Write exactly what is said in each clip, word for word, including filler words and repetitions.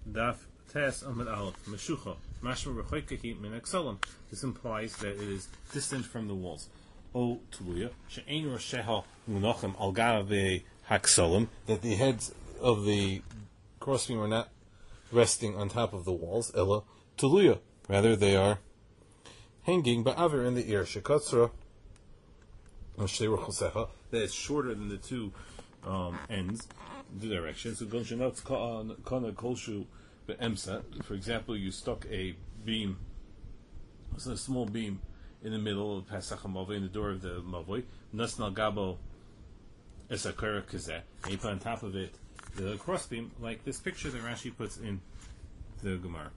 Daf Tes Amid Aleph Meshucha Mashma Rechoikehi Min Exolim. This implies that it is distant from the walls. O Tuluya She'ein Rosheha Munachim Al Gave Haksolim, that the heads of the crossbeam are not resting on top of the walls. Ella Tuluya, rather they are hanging Ba'aver in the ear. Shekatzra Shtei Rochosecha, that is shorter than the two um, ends, the directions. So Gonshanot Kana Kolshu Be'emsa. For example, you stuck a beam, so a small beam in the middle of Pesach HaMavoi, in the door of the Mavoi. Nasnal Gabo Esakara Kazeh. And you put on top of it the crossbeam, like this picture that Rashi puts in the Gemara.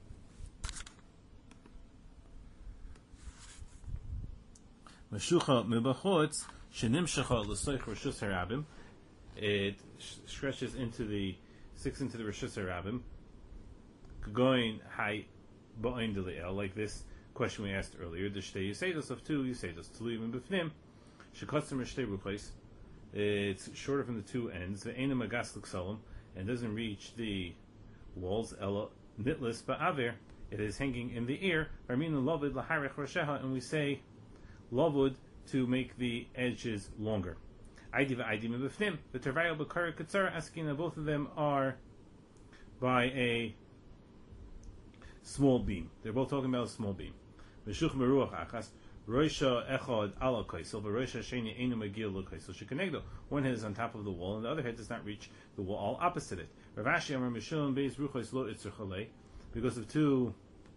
Meshucha Mibachotz Shenimshacha L'Soich Rishus Harabim. It stretches into the six into the Rishus Harabim. Going high ba'in d'le'el, like this question we asked earlier. The shtei yiseidos of two yiseidos t'luyim b'fnim shekatzim shtei ruchos. It's shorter from the two ends. Ve'ena magas l'ksalim, and doesn't reach the walls. Ela nitlis ba'aver. It is hanging in the ear. Arminu lavid laharich rasheha, and we say lavud to make the edges longer. Aidi ve'aidi b'fnim. The tervayo b'kara katzara askina. Both of them are by a small beam. They're both talking about a small beam. Meshuch meruach achas roisha echad ala kaisel v'roisha sheni einu megil lo kaisel shekenegdo. One head is on top of the wall, and the other head does not reach the wall, all opposite it. Rav Ashi amar mishum beis ruchos lo itzurchalei. Because of two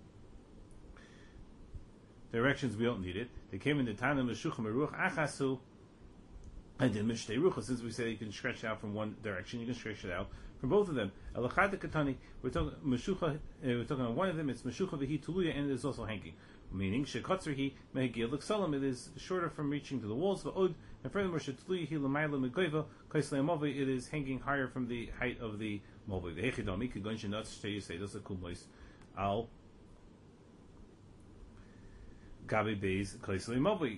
directions, we don't need it. They came in the time of meshuch meruach achasu. And then mishtei ruchos, since we say you can stretch it out from one direction, you can stretch it out from both of them. Elachad katani, we're talking meshucha. We're talking about one of them. It's meshucha v'hi tuluya, and it is also hanging. Meaning shekatzer hi mehegil l'ksalim. It is shorter from reaching to the walls. V'od, and furthermore shetuluya hi l'mayla megoiva kaisle amavi. It is hanging higher from the height of the movi. V'hechidami kigon shenat shtei yiseidos akumlois al gabi beis kaisle amavi.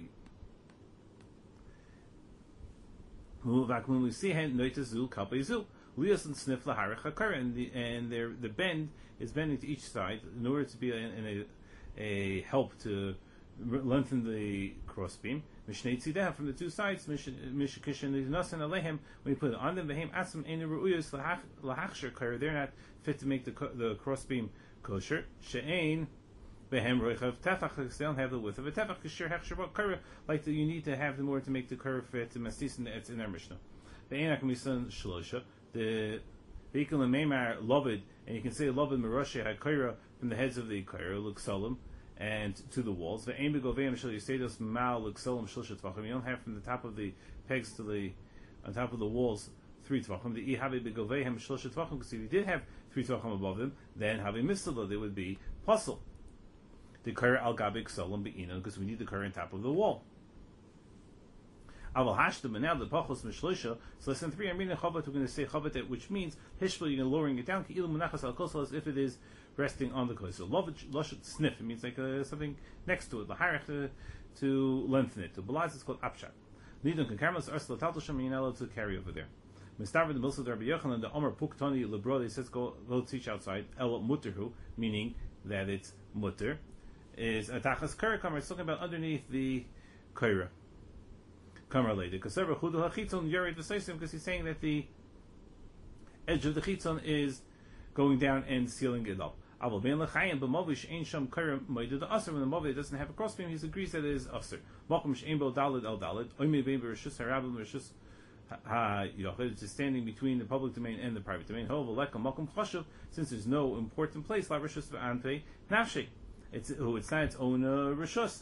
When we see hand noitazul kalpezul, lias and sniff laharich hakara, and the and their the bend is bending to each side in order to be in, in a a help to lengthen the crossbeam. Mishnei tzidah, from the two sides. Mishakishin nasan alehem, when you put it on them, behem atzim enu ruuyos lahachsher kara. They're not fit to make the the crossbeam kosher. She'ain behem roichav tefach. They don't have the width of a tefach. Kishir hechsher kara, like the, you need to have them more to make the curve fit to mastis, and it's in our Mishnah. The einak misan shlosha. The vehicle and Maimar Lovid, and you can say Lovid Meroshe HaKaira from the heads of the Kaira, Luxolim, and to the walls. The Aim Begoveim Shal Yisedos Mal Luxolim Shilshat Tvachim. You don't have from the top of the pegs to the on top of the walls three Tvachim. The Ihavi Begoveim Shilshat Tvachim, because if you did have three Tvachim above them, then Havi Mistala, they would be puzzle. The Kaira Al Gabi Xolim Be'ina, because we need the Kaira on top of the wall. Aval hashdam, and now the pachos mishloisha. So lesson three, I'm reading chavat. We're going to say chavat, which means hishbel. You're lowering it down. Ki ilu menachas al kosel, as if it is resting on the kosel. Lovich lushet sniff. It means like uh, something next to it. Laharich to, to lengthen it. To balaz, it's called apshat. Nidon can karmas arsla taltosham. You're not allowed to carry over there. Mistaver the milsa Rabbi Yochanan the Omer puktoni lebro. He says go go teach outside. El muterhu, meaning that it's mutter, is atachas karakam. It's talking about underneath the kaira. Because he's saying that the edge of the chitzon is going down and sealing it up. When the Mavi doesn't have a crossbeam, he agrees that it is usher. It's standing between the public domain and the private domain. Since there's no important place, it's it's not its own uh, rishus.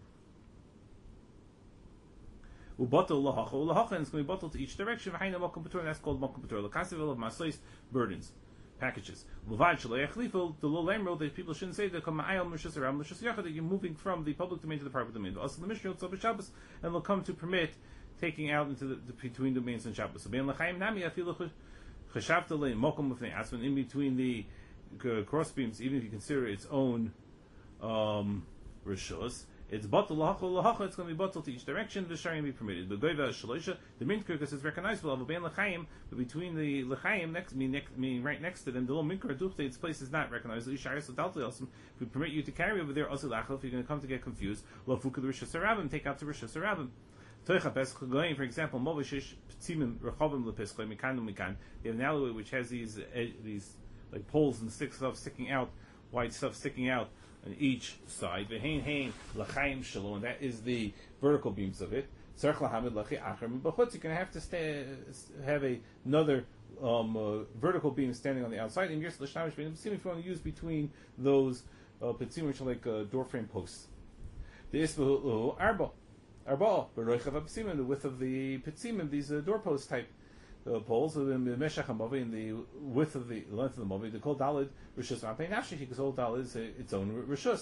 Ubatul lahacha ulahacha, and it's going to be bottled to each direction. V'haina makom patur, that's called makom patur. L'kasivel of maslois, burdens, packages. L'vad shelo yachlifel, the lo lemro, that people shouldn't say that come ma'ayel mishus aram mishus yachad, that you're moving from the public domain to the private domain. Also the Mishnah Yotzav Shabbos, and they'll come to permit taking out into the, the between domains and Shabbos. So bein l'chaim nami afilu chashavta le makom l'fnei atzman, in between the uh, cross beams, even if you consider its own um, rishos. it's batal lahacha lahacha. It's going to be batal to each direction. The sharing be permitted. But goyva shaloisha, the minker, because it's recognizable of a ben lechayim, but between the lechayim next, meaning, next, meaning right next to them, the little minker duchte, its place is not recognizable. If we permit you to carry over there, also lacha, if you're going to come to get confused, lafuka the rishus harabim, take out the rishus harabim. Toicha pesach going, for example, movishish ptzimim rechavim lepischoi mikan mikan. You have an alleyway which has these uh, these like poles and sticks stuff sticking out, white stuff sticking out on each side. Vehein hein lachayim shalom, and that is the vertical beams of it. Tzarich lahamid lachi acher b'chutz. You're going to have to stay, have a, another um, uh, vertical beam standing on the outside. And if you want to use between those uh, pitzim, which are like uh, door frame posts. The isbahu arba. Arba, the width of the pitzim, these uh, doorpost type uh, poles, in the meshach hamavi, in the width of the length of the mavi, they call dalid rishus ma'pei nafshi, because all dalid is its own rishus.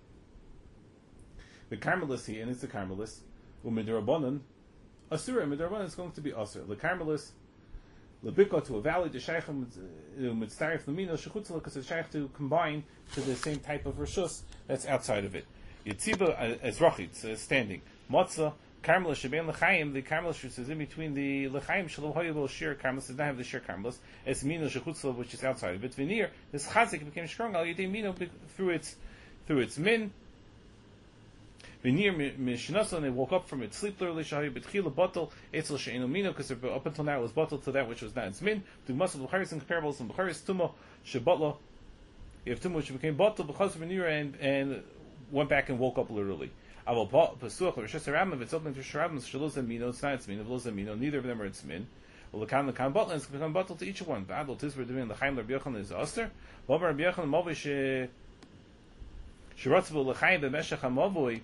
The carmelis here, and it's the carmelis, u'midrabanan, asura, midrabanan is going to be asur. The carmelis, lebiko to a valley, the shaychim mitzarif lamino shechutzala, because it's shaykh to combine to the same type of rishus that's outside of it. Yitziba as rachit, uh, standing. Matzah, Carmelus, Sheben Lechayim, the Carmelus which is in between the Lechayim, Shalom Hoyel, Shir Carmelus, does not have the Shir Carmelus, it's Mino Shechutzla, which is outside of it. Veneer, this Chazik became strong, Al Yedei Mino, through its, through its min. Veneer, Mishnasa, and they woke up from its sleep, literally, Shahi, Betchila, Bottle, Etzel She'enu Mino, because up until now it was Bottle to that which was not its min. The Muslim Bukharis and comparables, and Bukharis, Tumo, Shebotla, you have Tumo, which became Bottle, because Veneer, and, and went back and woke up literally. Aval pasuach or rishus harabim, if it's open to sharabim, shalos and mino, it's not its min. If los and mino, neither of them are its min. Well, lekan lekan botlan is become bottle to each one. V'adol tisver doing the chaim Rabbi Yochanan is aster. V'avar Rabbi Yochanan movi she shiratzvu lechaim b'meshach hamavoi.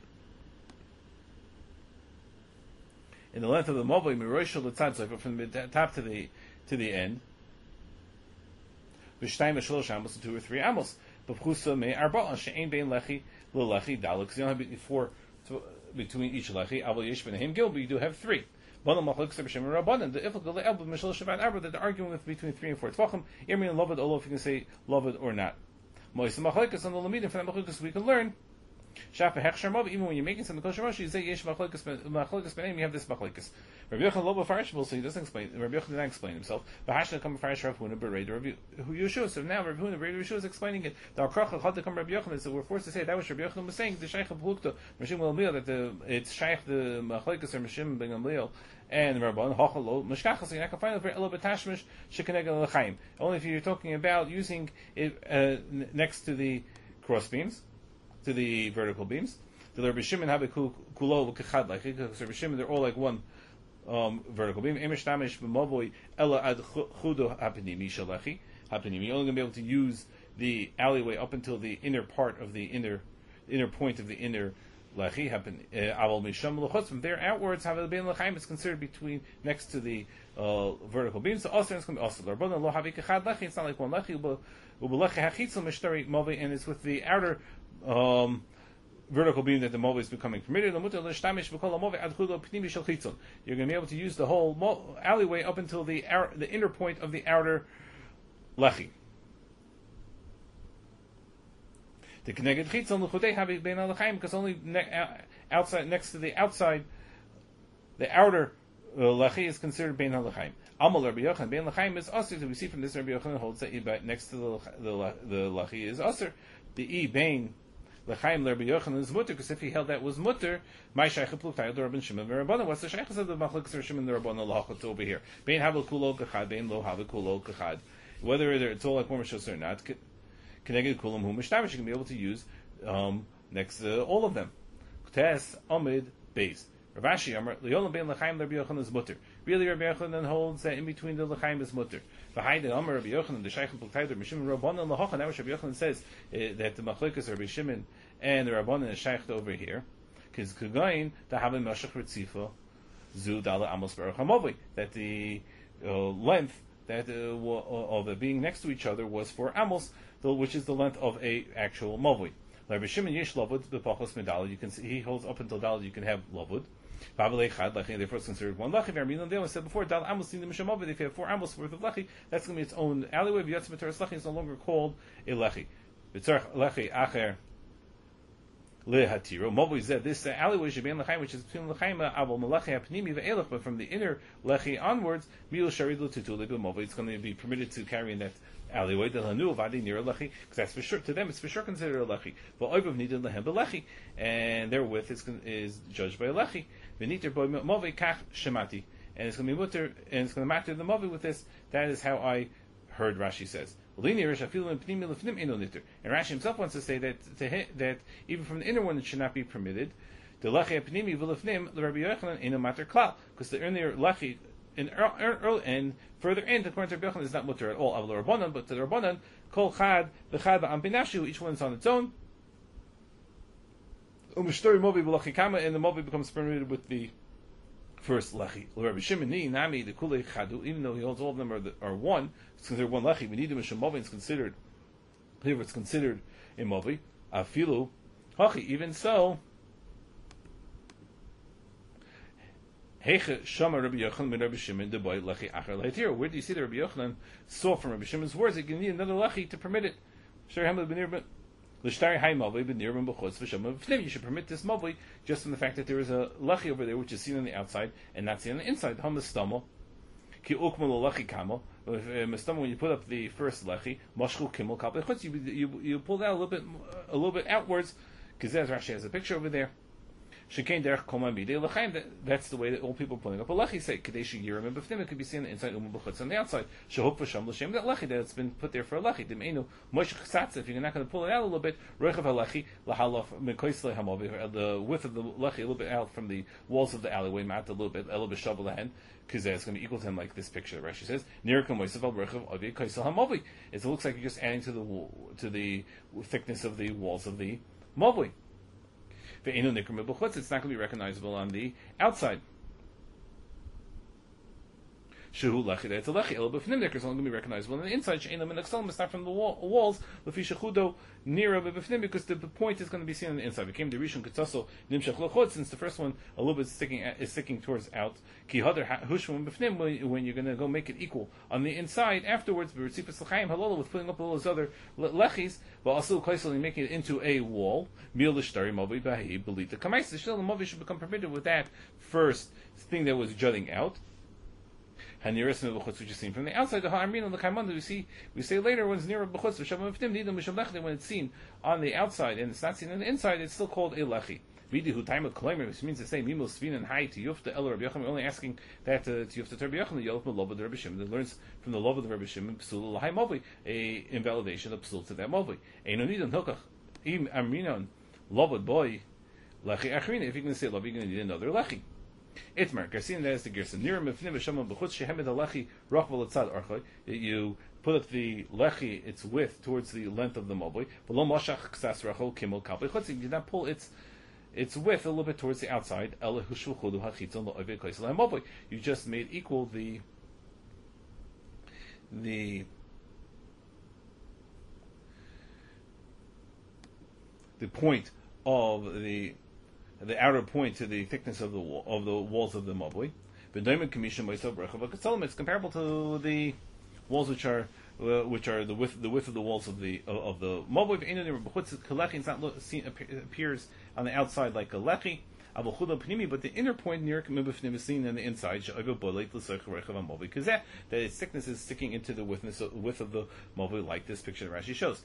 In the length of the mavoi, miroshel l'tzad, so from the top to the to the end. V'shtayim shalosh amos, two or three amos. B'chusa me arba she'ein bein lechi lo lechi dalek. Because you don't have four between each lechi. Aval yesh benahim gil, but you do have three. Bana machlokes B'Shem and Rabbanan. The ifuk le elba mishal shavat arba that they're arguing with between three and four tvachim. Irmin and loved olo, if you can say loved or not. Mois machlokes on the lamidim. For that machlokes we can learn. Shafa hechsher mav. Even when you're making something kosher rashi, you say yesh machlokes machlokes benahim. You have this machlokes. Rabbi Yochanan lo b'farishable, so he doesn't explain. Rabbi Yochanan did not explain himself. V'hashna come b'farish Rav Huna b'reid Rabbi Yeshua. So now Rabbi Huna b'reid Yeshua is explaining it. The akrach had to come Rabbi Yochanan. So we're forced to say that was Rabbi Yochanan was saying the shaykh of Plukta Mishim Gamliel, that the it's shaykh the machlokes or Mishim ben Gamliel and Rabban hachalo mishkachas. You're not going to find it for elo b'tashmish shekenegel lechaim. Only if you're talking about using it uh, next to the cross beams, to the vertical beams. The Rabbi Shimon have a kulo kechad like because Rabbi Shimon they're all like one um, vertical beam. Emish tamish b'mavoi ela ad chudo hapenimi shalachi hapenimi. You're only going to be able to use the alleyway up until the inner part of the inner inner point of the inner lechi happen. Aval misham lechutz from there outwards have a bein lechaim is considered between next to the uh, vertical beam. So also it's going to be also Rabbanan lo havi kechad lechi. It's not like one lechi but ubelechi hachitzel mishtari mavoi, and it's with the outer um, vertical beam that the mova is becoming permitted. You're going to be able to use the whole alleyway up until the the inner point of the outer lechi. The connected chitzon because only ne- outside next to the outside, the outer uh, lechi is considered bein halachaim. Amal Rabbi Yochanan bein lechaim is aser. We see from this Rabbi Yochanan holds that next to the the, the lechi is aser. The e bein lechaim Rabbi Yochanan is mutter, because if he held that was mutter, my shaykh pluktai the Rabban Shimon Rabbanan. What's the shaykh of the machlokes Shimon the Rabbanan lahachat over here? Bein havel kulo kachad, bein lo havel kulo kachad. Whether it's all like one rishos or not, connected kulam hu mishtamish, you can be able to use um, next to all of them. Tes amid beis. Ravashi Amar Leolam bein lechaim Rabbi Yochanan is mutter. Really, Rabbi Yochanan holds that in between the lechaim is mutter. V'haydin Amar Rabbi Yochanan the shaykh pluktai the Mishim Rabbanan lahachan. Now Rabbi Yochanan says uh, that the machlokes Rabbi Shimon and the Rabbanan is shaykh over here. Because Kugain to have a mashach ritzifa zu dala amos baruch hamovi, that the uh, length that uh, of it being next to each other was for amos, which is the length of a actual mavui. Rabbi Shimon yesh lavud b'pachos medal. You can see he holds up until dal. You can have lavud. Babalei chad lechi. Therefore, it's considered one lechi. Vermilan they said before dal amos in the mishamavud. If you have four amos worth of lechi, that's going to be its own alleyway. V'yatzim b'teres lechi is no longer called a lechi. B'tzarch lechi acher lehatiro. Movi zed this uh, alleyway should be in lechaim, which is between lechaim avol melechi apnimi ve'elach, but from the inner lechi onwards, miul sharid l'tutu le'b'movi. It's going to be permitted to carry in that alleyway the hanu vadi near a lechi, because that's for sure to them. It's for sure considered a lechi. But oivav needed lehem belechi, and therewith is is judged by a lechi. V'niter boy movi kach shemati, and it's going to be mutter, and it's going to matter the movi with this. That is how I heard Rashi says. And Rashi himself wants to say that to hit, that even from the inner one it should not be permitted. The lechi apnimi v'lefnim l'Rabbi Yochanan eno matter klal, because the earlier lechi in early and further in, according to Rabbi Yochanan, is not mutter at all. Avol Rabbanan, but to the Rabbanan, kol chad v'chad ba'am binafshu, each one is on its own. Umishtori movi b'lechi kama, and the movi becomes permitted with the first lechi. Rabbi Shimon ni nami the kulei chadu, even though he holds all of them are, the, are one, it's considered one lechi. We need him as movi. It's considered here. It's considered a movi. Afilu hachi. Even so, heiche shama Rabbi Yochanan min Rabbi Shimon de boy lechi acher lehitir. Where do you see that Rabbi Yochanan saw from Rabbi Shimon's words that you need another lechi to permit it? Sure, hamad b'nir. You should permit this movi just in the fact that there is a lechi over there which is seen on the outside and not seen on the inside. Hamastamo, ki ukmal lechi kamo. When you put up the first lechi, mashchu kimel kapei, you you you pull that a little bit a little bit outwards, because as Rashi has a picture over there. Shekain derech kol ma'amidei lechaim. That's the way that all people are pulling up a lechi say. Kadesh yiram and b'fnim. It could be seen on the inside, um b'chutz on the outside. Shehuk v'sham l'shem. That lechi that's been put there for a lechi. Dimeinu moshech chatzah. If you're not going to pull it out a little bit, roichav halechi lahalof mekoisle hamovi. The width of the lechi a little bit out from the walls of the alleyway, mat a little bit, a little bit shavel lehen, because it's going to be equal to him like this picture. Rashi says nirka moisav al roichav avi koisle hamovi. It looks like you're just adding to the to the thickness of the walls of the movi. It's not going to be recognizable on the outside. Shehu lechi, that's a lechi. El b'fnim nikr is only going to be recognizable on the inside. She'enam and aksalim is not from the wall, walls. Lefi shechudo nira b'fnim, because the point is going to be seen on the inside. Became the rishon ketzaso nimshach lechot, since the first one a little bit sticking is sticking towards out. Ki hadar hushvim b'fnim, when you're going to go make it equal on the inside afterwards. B'ritzifas l'chaim halala, with putting up all those other lechis, but also kaisel making it into a wall. Mil l'shtari movi b'hahi belita kamais. The shil movi should become permitted with that first thing that was jutting out. Which is seen from the outside. The ha'amrin the kaimon we see we say later when it's near b'chutz v'shavam v'fnim nidam misham lechli, when it's seen on the outside and it's not seen on the inside, it's still called a lechi. Vidihu taimel kolaymer, which means to say mimos svin and hai to yufta el Rabbi Yochanan. We're only asking that to yufta to Rabbi Yochanan. Yolf melova the Rabbi Shimon that learns from the love of the Rabbi Shimon psul l'hai movi, a invalidation of psul to that movi. Eino nidam hilkach im amrinon lovod boy lechi achrina. If you're going to say love, you're going to need another lechi. Itmar, Garcin, that is the Gerson. Niram Mefnim V'Shamam B'chutz Shehemed Alechi Rachval Etzad Archoi. You put up the lechi, its width, towards the length of the mobile. V'lo Moshach Ksas Rachol Kimel Kapei Chutz. You did not pull its its width a little bit towards the outside. Ele Hushul Chodu Hachitzon Lo Oivei Koisel HaMobile. You just made equal the the the point of the the outer point to the thickness of the wall, of the walls of the mobile. It's comparable to the walls which are uh, which are the width the width of the walls of the of, of the mobile. It's not look, seen, appears on the outside like a lechi, but the inner point near is seen on the inside. Because that that its thickness is sticking into the widthness of, width of the mobile, like this picture that Rashi shows.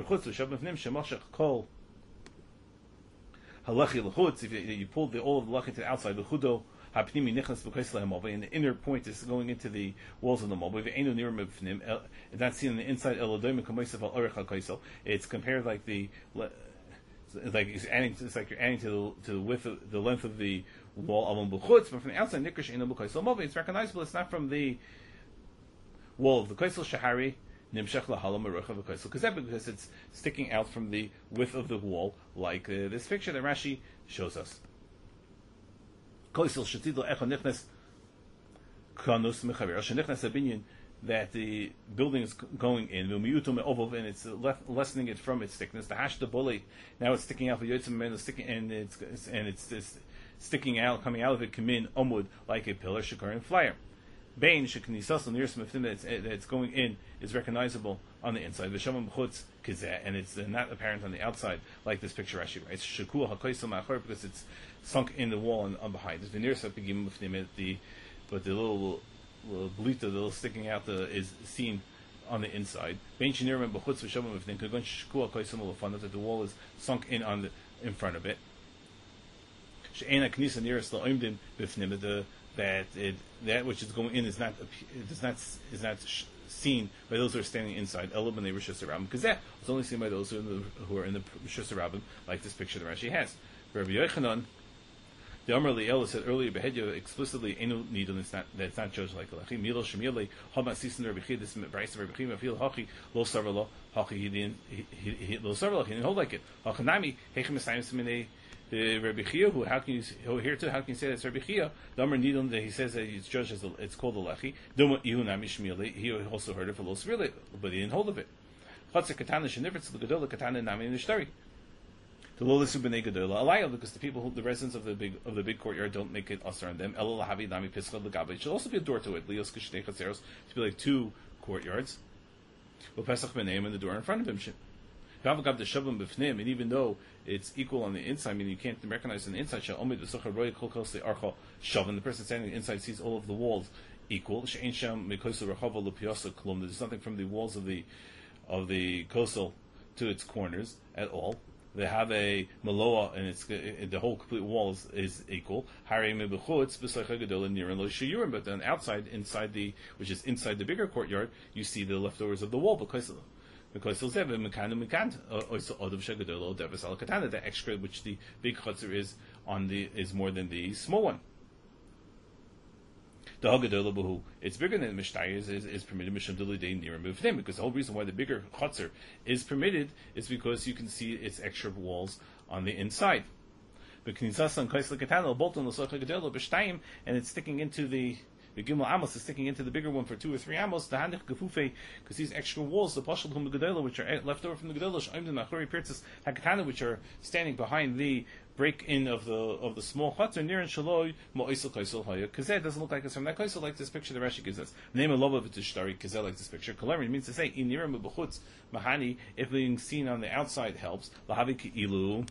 Halachi l'chutz, if you, you pull the all of the lechi to the outside, the chudo hapnimi nichnas v'koisel ha'mobay, and the inner point is going into the walls of the mobay. Ve'enu nirim b'fnim, it's not seen on the inside. Elodoim k'moisav al orech ha'koisel. It's compared like the like it's adding. It's like you're adding to the to the width of the length of the wall of b'chutz, but from the outside nikrish enu b'koisel mobay. It's recognizable. It's not from the wall of the koisel shahari. Nimshach lahalam arucha v'koisel, because that because it's sticking out from the width of the wall, like uh, this picture that Rashi shows us. Koisel shetidl echo nichnas kanus mechaver shenichnas abinyan, that the building is going in v'miyutum ovov, and it's lessening it from its thickness. The hashda bully, now it's sticking out. The sticking and it's and it's, it's sticking out, coming out of it. Kamin omud, like a pillar, shakar and flyer. Bain sheknisas nearest miftim that it's going in is recognizable on the inside. V'shavam b'chutz kizeh, and it's uh, not apparent on the outside, like this picture Rashi writes. Shekua hakoisel ma'achor, because it's sunk in the wall and on behind. The nearest pigim miftim, the but the little little blita, the little sticking out, the, is seen on the inside. Bain shenirim b'chutz v'shavam miftim kagon shekua hakoisel malafana, that the wall is sunk in on the in front of it. She'ena knisa nearest la'oimdim b'fnim, the that it, that which is going in is not it does not is not sh- seen by those who are standing inside. Elam and Rishus Rabbim, because that is only seen by those who are in the, who are in the Rishus Rabbim, like this picture that Rashi has. Rabbi Yochanan, the Amar Liel said earlier, Behedya explicitly enu nidon. It's not that it's not judged like Lachi Milo Shemili Hama Sisin Rabbi Chi. This Bryce Rabbi Chi Mafil Hachi Lo Savarlo Hachi He didn't Lo Savarlo. He didn't hold like it. Hachanami Hechem Esayim Simene. The Rabbi Chia, who how can you who here too? How can you say that's Rabbi Chia? The Amar Nidon, that he says that it's judged as a, it's called a lechi. Doma Ihunami Shmili. He also heard it for Los Really, but he didn't hold of it. Chatzar Katana Shenifritz L'Gedola Katana Nami Nishtari. The Lolis B'nei Gedola Alaya, because the people, who, the residents of the big of the big courtyard, don't make it usher on them. Elo Lahavi Nami Pischa L'Gabe. It should also be a door to it. Lios Kishnei Chatzeros, to be like two courtyards. Well, Pesach B'neim, and the door in front of him. And even though it's equal on the inside, I mean you can't recognize on the inside. The person standing on the inside sees all of the walls equal. There's nothing from the walls of the of the kosel to its corners at all. They have a maloa, and it's the whole complete wall is, is equal. But then outside, inside the which is inside the bigger courtyard, you see the leftovers of the wall because. Because the extra which the big chutzner is on the is more than the small one. The Hagadola Bahu, it's bigger than the Mishtayr is, is, is permitted because the whole reason why the bigger chutzner is permitted is because you can see its extra walls on the inside. And it's sticking into the The Gimel Amos is sticking into the bigger one for two or three Amos, the Hanich Gefufe, because these extra walls, the Pashal Hum Gedola, which are left over from the Gedola, Sh'oimdim Nachori Pirtzis Hakatana, which are standing behind the break-in of the of the small Chatzar, near and Shaloi, Mo'isel Kaisel Haya, Kazeh doesn't look like it's from that Kaisel, like this picture the Rashi gives us. Name a love of it to Shtari, Kazeh like this picture. Kalemri means to say, Inirim B'chutz Mahani, if being seen on the outside helps, Lahavi Ki'ilu,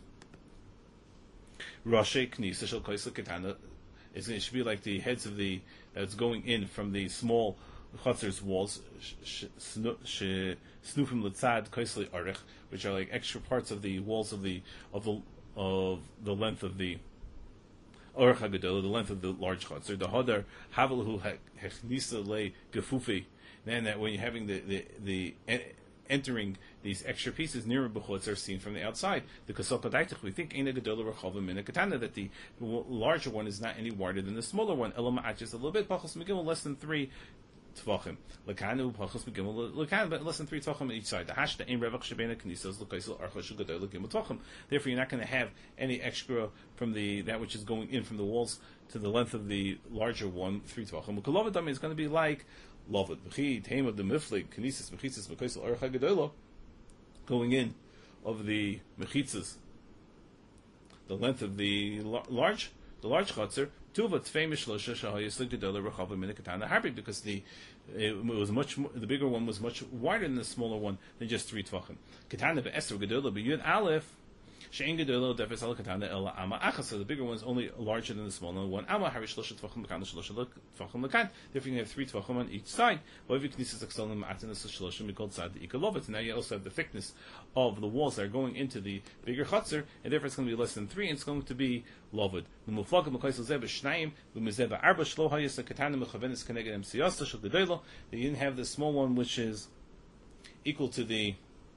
Rashi Knisa Shal Kaisel Katana, It's, it should be like the heads of the that's going in from the small chutzer's walls, snufim letzad kaisli arich, which are like extra parts of the walls of the of the of the length of the arich hagadola, the length of the large chutzer. The hadar havelhu hechnisa le gefufi. Then that when you're having the the the entering these extra pieces near b'chutz are seen from the outside. The kasol kadaitich, we think ena gedola rechavim in a katana, that the larger one is not any wider than the smaller one. Elam just a little bit pachos megimel, less than three tvachim. Lekanu pachos megimel lekan, but less than three tvachim on each side. The hashda ein revach shebena knisas lekaisel archashu gedola gimel tvachim. Therefore, you're not going to have any extra from the that which is going in from the walls to the length of the larger one, three tvachim. Ukalovadam is going to be like Lovad b'chi tame of the miflig knisas mechitzas mekaisel archa gedola, going in of the mechitzas, the length of the large, the large chutzner. Tuva tfei mishlosha shahayislik gedola rechavim min katana harbi, because the it was much more, the bigger one was much wider than the smaller one than just three tvachim. Katana be'ester gedola be'yud aleph. Shein gedola defes al katana ela ama achas. So the bigger one is only larger than the smaller one. Ama harish shlosha tvachim lekan shlosha tvachim lekan. Therefore, you have three tvachim on each side. But if you knisas aksalim ma'atinas shlosha mikol tzad ikalovitz. Now you also have the thickness of the walls that are going into the bigger chutzner, and therefore it's going to be less than three, and it's going to be lovad. L'muflagim l'kaisel zeh b'shnayim l'mizeh arba shlo hayis katana mechavenis keneged em siyasa shel gedola. They didn't have the small one, which is equal to the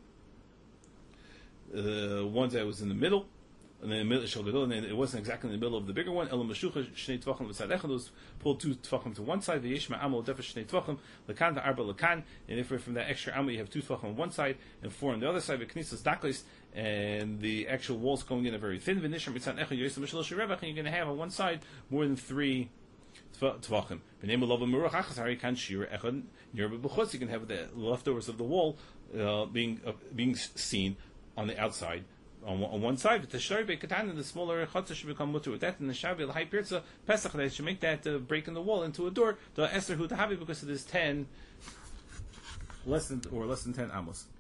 the uh, one that was in the middle, and then the middle, and then it wasn't exactly in the middle of the bigger one. Elam mashucha shnei tvachim v'tzad echad, was pulled two tvachim to one side. The yeshma amal defesh shnei tvachim lekan the arba lekan, and if from that extra amal you have two tvachim on one side and four on the other side. The knisas daklis, and the actual walls going in are very thin. V'nishar mitzad echad yoyis mishlosh revach, and you're going to have on one side more than three tvachim. V'nei lova meruach achas hari kan shira echad nirba b'chutz. You can have the leftovers of the wall uh, being uh, being seen on the outside, on, on one side. The Sharbe Katan, the smaller Chatzah should become mutter with that, and the Shavi, the high Pirza, Pesach, they should make that uh, break in the wall into a door, the Esther Hu Tahavi, because it is ten, less than, or less than ten Amos.